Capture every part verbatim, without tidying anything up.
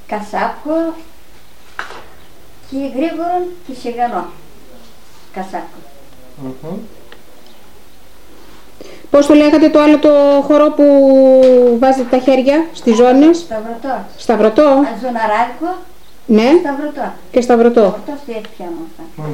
Κασάπο και Γρήγορο και Σιγανό. Κασάπο. Mm-hmm. Πώς το λέγατε το άλλο το χορό που βάζετε τα χέρια στις ζώνες? Σταυρωτό. Σταυρωτό. Αζωναράδικο. Ναι. Σταυρωτό. Και σταυρωτό. Σταυρωτό στο έτσι πιάνω αυτά.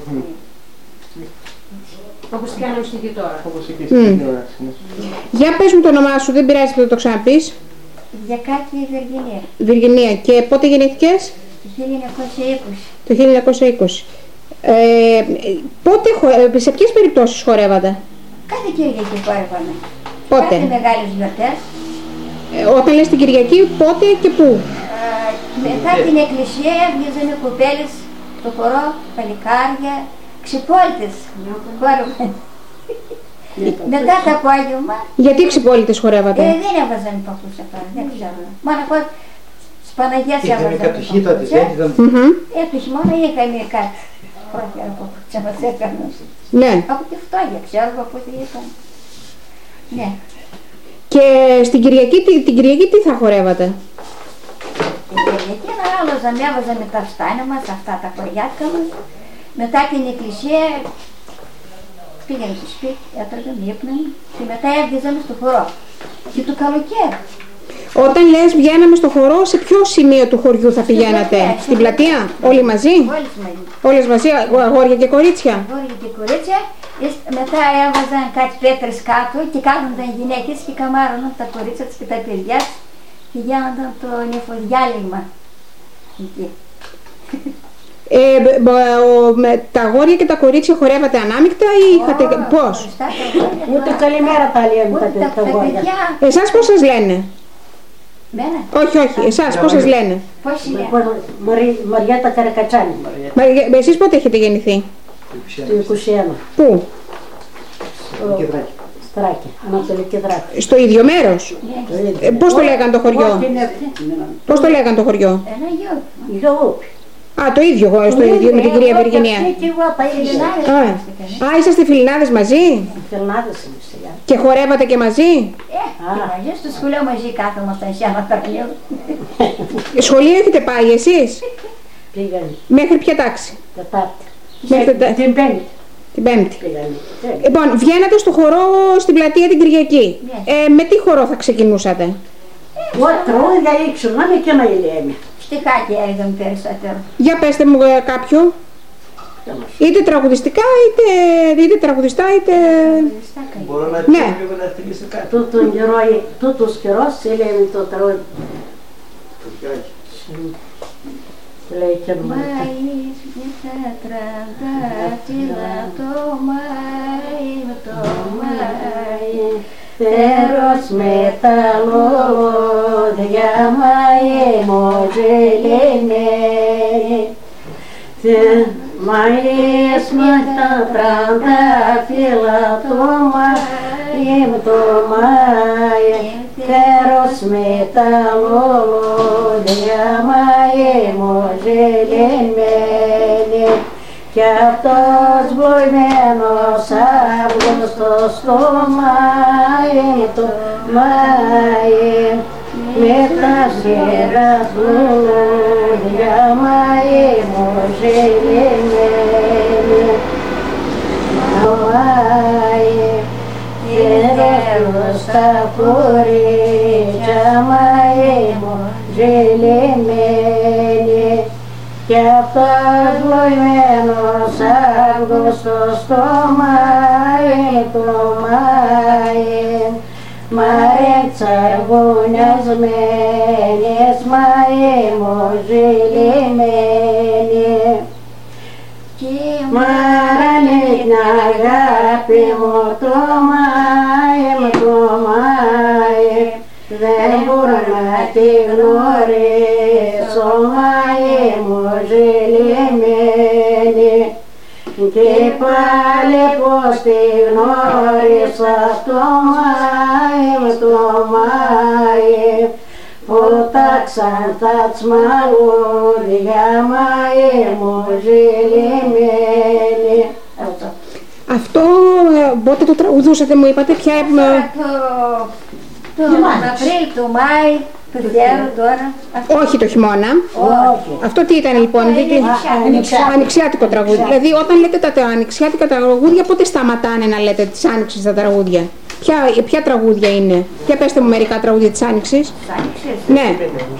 Όπως κάνουμε στη γητόρα. Όπως εκεί στη γητόρα. Για πες μου το όνομά σου, δεν πειράζει που το ξαναπείς. Διακάκη Βεργινία. Βυργινία. Και πότε γεννήθηκες? Το χίλια εννιακόσια είκοσι. Το χίλια εννιακόσια είκοσι. Ε, πότε, σε ποιες περιπτώσεις χορεύατε? Κάθε Κυριακή χόρευαμε. Πότε? Κάθε μεγάλες γιορτές. Ε, όταν λες την Κυριακή, πότε και πού? Ε, μετά την εκκλησία έβγαζαμε κοπέλες στο χορό, παλικάρια, ξυπόλυτες χόρευαν. Μετά το απόγευμα. Γιατί ξυπόλυτες χορεύατε? Ε, δεν έβαζαν παππούσα πάνω, δεν ξέρω. Μόνο εγώ στις Παναγιές έβαζαν. Είχαμε κατοχή τότε, δεν ήταν. Ε, το χειμώνα είχαμε κάτι. Πρόκειρα παππούτσα μας έκαναν. Ναι. Από τη φτώχεια, ξέρω από τι ήταν. Ναι. Και στην Κυριακή, την Κυριακή τι θα χορεύατε? Την Κυριακή να άλλαζαμε, έβαζαμε τα στάνια μας, αυτά τα χωριάτικα μας. Μετά την εκκλησία πήγαμε στο σπίτι, έτρωγαμε, ύπναμε και μετά έβγαζαμε στο χορό. Και το καλοκαίρι. Όταν λες βγαίναμε στο χορό, σε ποιο σημείο του χωριού θα πηγαίνατε? πλατεία, Στην πλατεία, όλοι μαζί? Όλες μαζί. Όλες μαζί, αγόρια και κορίτσια? Αγόρια και κορίτσια. Μετά έβαζαν κάτι πέτρες κάτω και κάνονταν γυναίκες και καμάρωναν τα κορίτσια τους και τα παιδιά τους και γίνονταν το νεφοδιάλειμμα εκεί. Ε, με τα αγόρια και τα κορίτσια χορεύατε ανάμεικτα ή είχατε oh, πώς? Ούτε καλημέρα τα λέμε τα αγόρια. Εσάς πώς σας λένε? Μένα. Όχι, όχι, εσάς πώς σας λένε? Πώς λένε? Μαριάτα Καρακατσάνη. Εσείς πότε έχετε γεννηθεί? Το είκοσι ένα. Πού? Στράκη, Ανατολική Δράκη. Στο ίδιο μέρος? Ε, πώς το λέγαν το χωριό? Πώς το λέγαν το χωριό? Ένα γιο. Γιο. Α, το ίδιο, στο ίδιο με την κυρία Βεργινία. Α, είσαστε φιλινάδες μαζί? Φιλινάδες είμαστε. Και χορεύατε και μαζί? Ε, μαζί στο σχολείο μαζί κάθομασταν σε ένα παραλίο. Σχολείο έχετε πάει εσείς? Πήγανε. Μέχρι ποια τάξη? Τετάρτη. Την Πέμπτη. Την Πέμπτη. Λοιπόν, βγαίνατε στο χορό στην πλατεία την Κυριακή. Ε, με τι χορό θα ξεκινούσατε? Τραγούδια ήξερα και να λέμε. Στιχάκια έργαν περισσότερο. Για πέστε μου ε, κάποιο. Είτε τραγουδιστικά, είτε, είτε τραγουδιστά, είτε... Μπορώ να ναι. λίγο να θυμίσω κάτι. Τούτον γερόι, τούτος καιρός, λέμε το τραγούδι. Λέει και Μάης με τα τραντάφυλλα, το Μάη με το Μάη, Τέρος με τα λουλούδια, Μάη μου ζηλεμένη. Μάης με τα τραντάφυλλα, το Μάη με το Μάη, Τέρος με τα λουλούδια, Μάη μου ζηλεμένη. Κι αυτός βλοημένος Αύγουστος το Μάη, το Μάη, με τα σειράς λουλούδια, Μάη μου ζηλεμένη. Μάη, γερέλος στα κορίτσια, Μάη μου ζηλεμένη. Κι αυτός βλοημένος Αύγουστος το Μάη, το Μάη, Μάη τσαργουνιασμένης, Μάη μου ζηλεμένη. Μάρανε την αγάπη μου το Μάη, το Μάη, δεν μπορώ να τη γνωρίσω, Μάη μου ζηλεμένη. Και πάλι πως τη γνώρισα το Μάη, το Μάη, που τάξαν τα τσμαλούδια, Μάη μου ζηλεμένη. Αυτό πότε το τραγουδούσατε μου είπατε, ποια... Το Απρίλ, το Μάη, Το Θέρο τώρα. Αυτό. Όχι το χειμώνα. Όχι. Αυτό τι ήταν λοιπόν, δίκη... Ανοιξιάτικο. Ανοιξιάτικο τραγούδι. Δηλαδή όταν λέτε τα, τα ανοιξιάτικα τραγούδια, πότε σταματάνε να λέτε της Άνοιξης τα τραγούδια? Ποια, ποια τραγούδια είναι? Για πέστε μου μερικά τραγούδια της Άνοιξης. Ναι.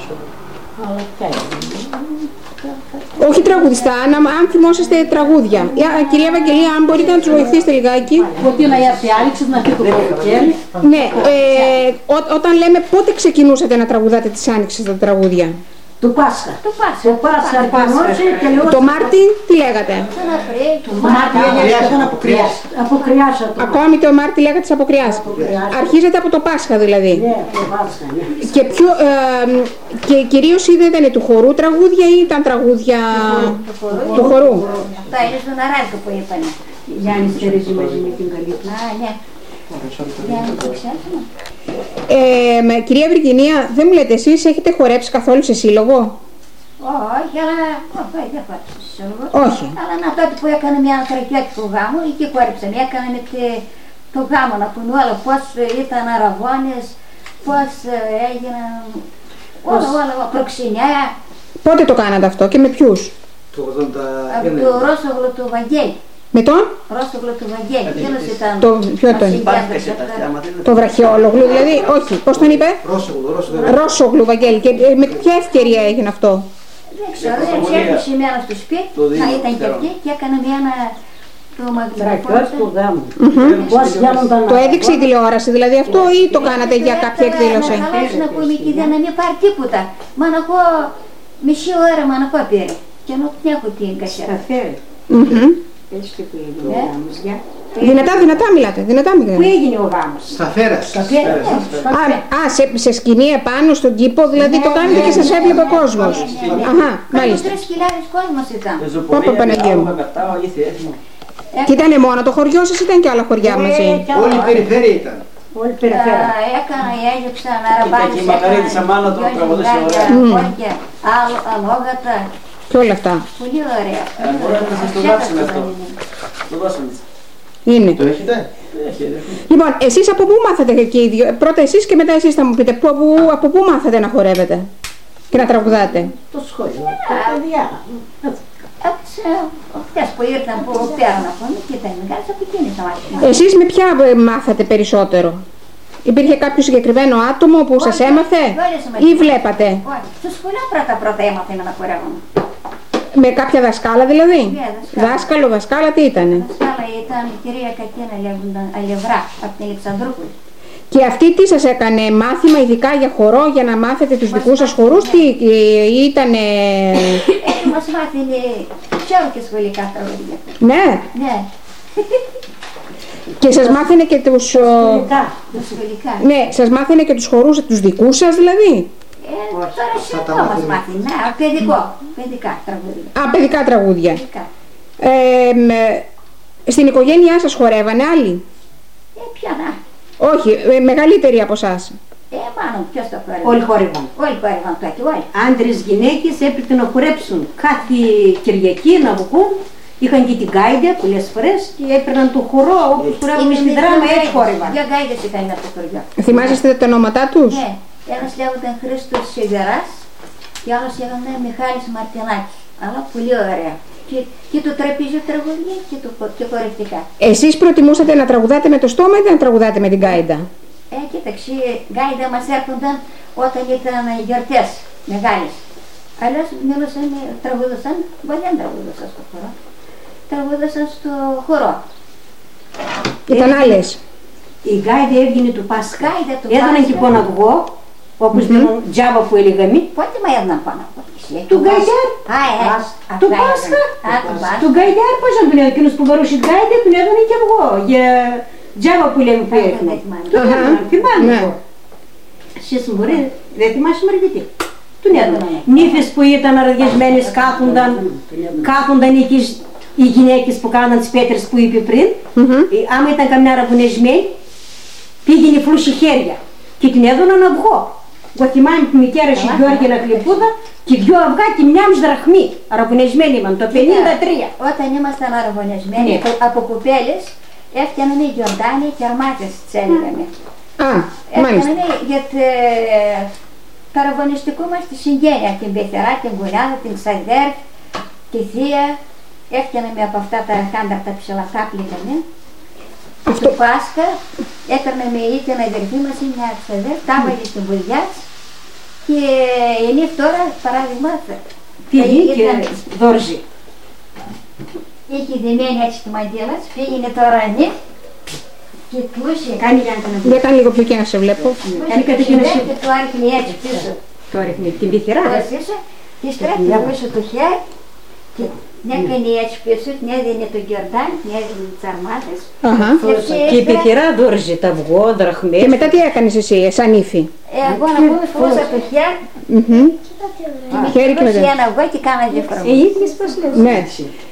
Όχι τραγουδιστά, αν, αν θυμόσαστε τραγούδια. Για, κυρία Ευαγγελία, αν μπορείτε να τους βοηθήσετε λιγάκι. Ότι να έρθει η Άνοιξη, να φύγει το καλοκαίρι. Ναι, ε, ό, όταν λέμε πότε ξεκινούσατε να τραγουδάτε της Άνοιξης τα τραγούδια? Το Πάσχα. Το Πάσχα. Το Πάσχα αρχινούσε και λέω... Το Μάρτι τι λέγατε? Το Μάρτι λέγεται αποκριάσα το. Ακόμη το Μάρτι λέγατε της αποκριάς. Αρχίζετε από το Πάσχα δηλαδή. Ναι, το Πάσχα, ναι. Και, πιο, ε, και κυρίως είδατε είναι του χορού τραγούδια ή ήταν τραγούδια του χορού? Αυτά είναι στον Αράκο που είπανε. Γιάννης Τερέζη μαζί με την καλή του. Α, ναι. Γιάννη το ξέρουμε. Ε, κυρία Βυργινία, δεν μου λέτε εσείς έχετε χορέψει καθόλου σε σύλλογο? Όχι, αλλά όχι, δεν χώρεψα σε σύλλογο. Όχι. Αλλά να τότε που έκανε μια στρατιώτικο γάμο, εκεί χόρεψαμε. Έκαναμε το γάμο να πούμε όλα, πώς ήταν αραβώνες, πώς έγιναν όλα, όλα, προξενιά. Πότε το κάνατε αυτό και με ποιους? Το ογδόντα Από το Ρώσογλο του Βαγγέλη. Με τον? Ρώσογλο του Βαγγέλη. Εκείνος ήταν Το, ποιο το είναι? Το βραχιόλογλου δηλαδή, όχι, πώς τον είπε? Ρώσογλου, Ρώσογλου. Ρώσογλου Βαγγέλη. Και ε, με ποια ευκαιρία έγινε αυτό? Δεν ξέρω, έτσι έρχεσαι η μέρα στο σπίτι, θα ήταν και αυτή και έκανα μια ένα το Στρατιώτικο γάμο. Πώς το έδειξε η τηλεόραση δηλαδή αυτό ή το κάνατε για κάποια εκδήλωση? Να χαλάσει να πούμε και δεν να μην πάρει τίποτα. Μα να έχω μισή ώρα, μα να έχω πήρε. Και να την έχω την κασέρα. Σταφέρει. Έτσι και που έγινε ο γάμος, για. Δυνατά, δυνατά μιλάτε, δυνατά μιλάτε. Πού έγινε ο γάμος? Στα Φέρας. Α, α σε, σε σκηνή επάνω στον κήπο, δηλαδή το κάνετε και σας έβλεπε ο κόσμος. Αχα, μάλιστα. τρεις χιλιάδες κόσμος ήταν. Πάπα Παναγία μου. Και ήτανε μόνο το χωριό σας, ήταν και άλλα χωριά μαζί? Όλη η περιφέρεια ήταν. Όλη η περιφέρεια. Έκανα, έζεψα να ραμπάνεις, Και η Μακαρίτησα μάνα το τραγουδούσε ωραία. Κόρκια, αλόγατα. Και όλα αυτά. Πολύ ωραία. Μπορείτε να σας το δώσουμε αυτό. Το δώσαμε. Είναι. Το έχετε? Έχει, έχει. Λοιπόν, εσείς από πού μάθατε και οι δύο? Πρώτα εσείς και μετά εσείς θα μου πείτε από πού, από πού μάθατε να χορεύετε και να τραγουδάτε? Το σχολείο, τα παιδιά. Από τις αυτές που ήρθαν που πέραν από εμείς και ήταν μεγάλες, από εκείνες θα μάθουμε. Εσείς με ποια ε, μάθατε περισσότερο? Υπήρχε κάποιο συγκεκριμένο άτομο που σας έμαθε ή βλέπατε? Όχι, στο σχολείο πρώτα πρώτα έμαθα να χορεύουμε. Με κάποια δασκάλα δηλαδή? Ναι, δασκάλα. Δάσκαλο, δασκάλα, τι ήτανε? Δασκάλα ήταν η κυρία Κατίνα Αλευρά από την Αλεξανδρούπολη. Και αυτή τι σας έκανε, μάθημα ειδικά για χορό, για να μάθετε τους δικούς σας χορούς, τι ήτανε? Έτσι μας μάθαινε ξέρω και σχολικά τραγούδια. Ναι. Ναι. Και σας μάθαινε και τους... Σχολικά. Τα σχολικά. Ναι, σας μάθαινε και τους χορούς, τους δικούς σας δηλαδή? Ε, τώρα συνεχώς μας μάθει, ναι, παιδικό, παιδικά τραγούδια. Α, παιδικά τραγούδια. Παιδικά. Ε, με, στην οικογένειά σας χορεύανε άλλοι? Ε, πια να. Όχι, ε, μεγαλύτεροι από εσάς. Ε, πάνω, ποιος το χορεύει. Όλοι χόρευαν. Όλοι χορεύαν τότε, όλοι. Άντρες, γυναίκες έπρεπε να χορέψουν. Κάθε Κυριακή να βγουν. Είχαν και την γκάιντα πολλές φορές και έπαιρναν το χορό όπως χορεύουν στη δράμα, έτσι χόρευαν. Δύο γκάιδες είχαν από το χωριό. Θυμάσαστε τα ονόματά τους? Ναι, ένας λέγονταν Χρήστος Σιγεράς και άλλος λέγονταν Μιχάλης Μαρτινάκης. Αλλά πολύ ωραία. Και, και το τραπέζιο τραγουδία και το και χορευτικά. Εσείς προτιμούσατε να τραγουδάτε με το στόμα ή να τραγουδάτε με την γκάιντα? Ε, κοίταξε, γκάιντα μας έρχονταν όταν ήταν γιορτές μεγάλες. Αλλιώς μιλούσαν, τραγουδούσαν, δεν τραγουδούσαν στο χορό. Τραγουδούσαν στο χορό. Ήταν άλλες? Η γκάιντα έβγαινε του Πάσχα. Γκάιντα του Έδωναν Πάσχα. και ποναγωγό, όπως δίνουν τζάμπα που έλεγαμε. Πότε με έδωναν πάνω από εσύ. Του γκάινταρ. Α, ε, Του αυτά Πάσχα. έδωναν. Α, του Πάσχα. Του γκάινταρ, πώς να τον έδωνε, εκείνος που βαρούσε γκάιντα, τον έδωνε και αυγό. Για τζάμπα που λέμε που Α, έριχνε. δεν θυμάμαι. Τον Αχα. έδωναν, θυμάμαι Ναι. εγώ. Εσείς μπορεί, δεν θυμάσαι Μαργητή. Τον έδωναν. Ναι. Νύφες που ήταν αραδιασμένες κάθονταν, κάθονταν εκεί οι γυναίκες που κάναν τις πέτρες που είπε πριν. Ε, Άμα ήταν καμιά ραβουνεσμένη, πήγαινε φλούσι χέρια και την έδωναν αυγό. Εγώ θυμάμαι που μητέρα η Γιώργη Κλειπούδα και δυο αυγά και μια δραχμή. Αραβωνεσμένοι ήμαν το πενήντα τρία. Όταν ήμασταν αραβωνεσμένοι Ναι. από κουπέλες, έφτιαναν οι γιοντάνοι και αρμάτες, τις έλεγαμε. Α, μάλιστα. Έφτιαναν γιατί το αραβωνιστικό μας τη συγγένεια, την πεθερά, την κουράδα, την ξαδέρ, τη θεία. Έφτιαναμε από αυτά τα χάντρα τα ψηλά, τα πλήγανε. Αυτό... Το Πάσχα έκαμε με ή την αδερφή μας ή μια ξαδέρ, τα έβαλε στην βουλιά και είναι τώρα παράδειγμα. Πήγε και δόρζη. Είχε δεμένη έτσι τη μαντήλα, πήγαινε τώρα ναι και τούσε. Κάνει Λιάννα να δει. Για κάνε λίγο πιο και να σε βλέπω. Κάνει καταγγελία. Και του άρχινε έτσι πίσω. Το ρίχνει την πυθυρά. Το πίσω και στρέφει πίσω το χέρι και μια κάνει έτσι πίσω, μια δίνει το γιορτάν, μια δίνει τις αρμάτες. Και η πυθυρά δόρζη τα αυγό, δραχμές. Και μετά τι έκανες εσύ, σαν ύφη? Εγώ να πούμε φούσα το χέρι Χέρι και και μετά. ένα αυγό και κάνα δύο Οι φραγμούς. ίδιες πώς λες. Ναι.